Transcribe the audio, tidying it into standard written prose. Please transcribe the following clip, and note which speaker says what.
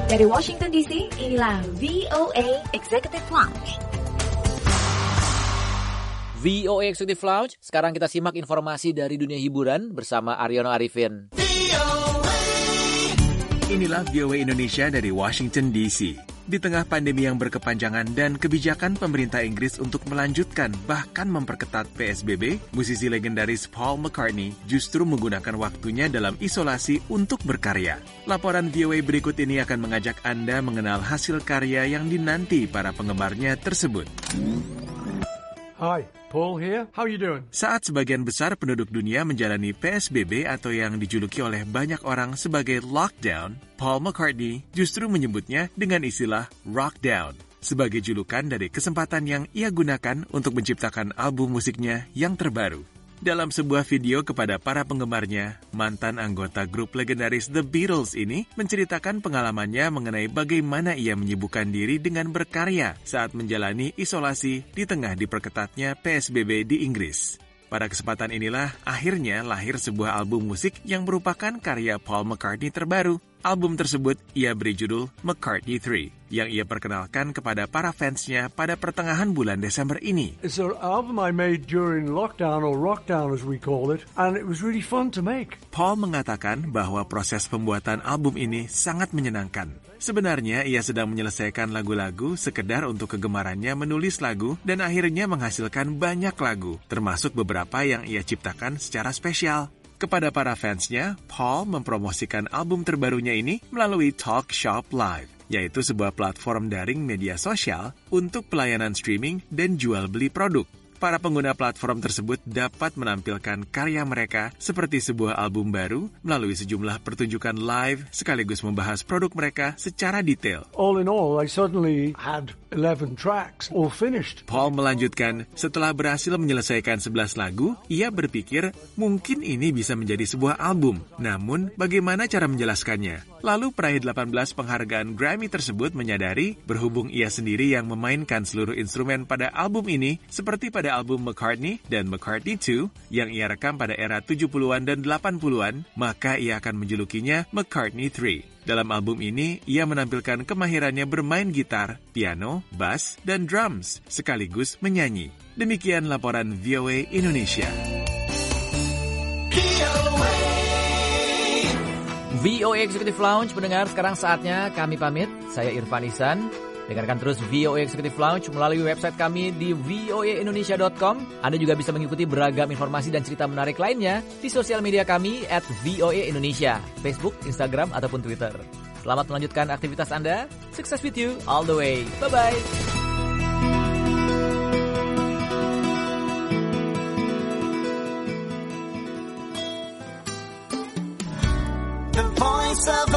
Speaker 1: Dari Washington DC, inilah VOA Executive Lounge.
Speaker 2: VOA Executive Lounge, sekarang kita simak informasi dari dunia hiburan bersama Aryono Arifin.
Speaker 3: Inilah VOA Indonesia dari Washington DC. Di tengah pandemi yang berkepanjangan dan kebijakan pemerintah Inggris untuk melanjutkan bahkan memperketat PSBB, musisi legendaris Paul McCartney justru menggunakan waktunya dalam isolasi untuk berkarya. Laporan VOA berikut ini akan mengajak Anda mengenal hasil karya yang dinanti para penggemarnya tersebut.
Speaker 4: Hi, Paul here. How you doing?
Speaker 3: Saat sebagian besar penduduk dunia menjalani PSBB atau yang dijuluki oleh banyak orang sebagai lockdown, Paul McCartney justru menyebutnya dengan istilah rockdown, sebagai julukan dari kesempatan yang ia gunakan untuk menciptakan album musiknya yang terbaru. Dalam sebuah video kepada para penggemarnya, mantan anggota grup legendaris The Beatles ini menceritakan pengalamannya mengenai bagaimana ia menyibukkan diri dengan berkarya saat menjalani isolasi di tengah diperketatnya PSBB di Inggris. Pada kesempatan inilah akhirnya lahir sebuah album musik yang merupakan karya Paul McCartney terbaru. Album tersebut ia beri judul McCartney 3, yang ia perkenalkan kepada para fansnya pada pertengahan bulan Desember ini.
Speaker 4: It's an album I made during lockdown, or rockdown as we call it, and it was really fun to make.
Speaker 3: Paul mengatakan bahwa proses pembuatan album ini sangat menyenangkan. Sebenarnya ia sedang menyelesaikan lagu-lagu sekedar untuk kegemarannya menulis lagu dan akhirnya menghasilkan banyak lagu, termasuk beberapa yang ia ciptakan secara spesial. Kepada para fansnya, Paul mempromosikan album terbarunya ini melalui Talk Shop Live, yaitu sebuah platform daring media sosial untuk pelayanan streaming dan jual beli produk. Para pengguna platform tersebut dapat menampilkan karya mereka seperti sebuah album baru melalui sejumlah pertunjukan live sekaligus membahas produk mereka secara detail.
Speaker 4: All in all, I suddenly had 11 tracks, all finished.
Speaker 3: Paul melanjutkan, setelah berhasil menyelesaikan 11 lagu, ia berpikir mungkin ini bisa menjadi sebuah album. Namun, bagaimana cara menjelaskannya? Lalu peraih 18 penghargaan Grammy tersebut menyadari berhubung ia sendiri yang memainkan seluruh instrumen pada album ini, seperti pada album McCartney dan McCartney 2 yang ia rekam pada era 70-an dan 80-an, maka ia akan menjulukinya McCartney 3. Dalam album ini, ia menampilkan kemahirannya bermain gitar, piano, bass, dan drums, sekaligus menyanyi. Demikian laporan VOA Indonesia.
Speaker 2: VOA Executive Lounge, pendengar, sekarang saatnya kami pamit. Saya Irfan Ihsan. Dengarkan terus VOA Executive Lounge melalui website kami di voaindonesia.com. Anda juga bisa mengikuti beragam informasi dan cerita menarik lainnya di sosial media kami @voaindonesia, Facebook, Instagram, ataupun Twitter. Selamat melanjutkan aktivitas Anda. Success with you all the way. Bye-bye.
Speaker 5: The voice of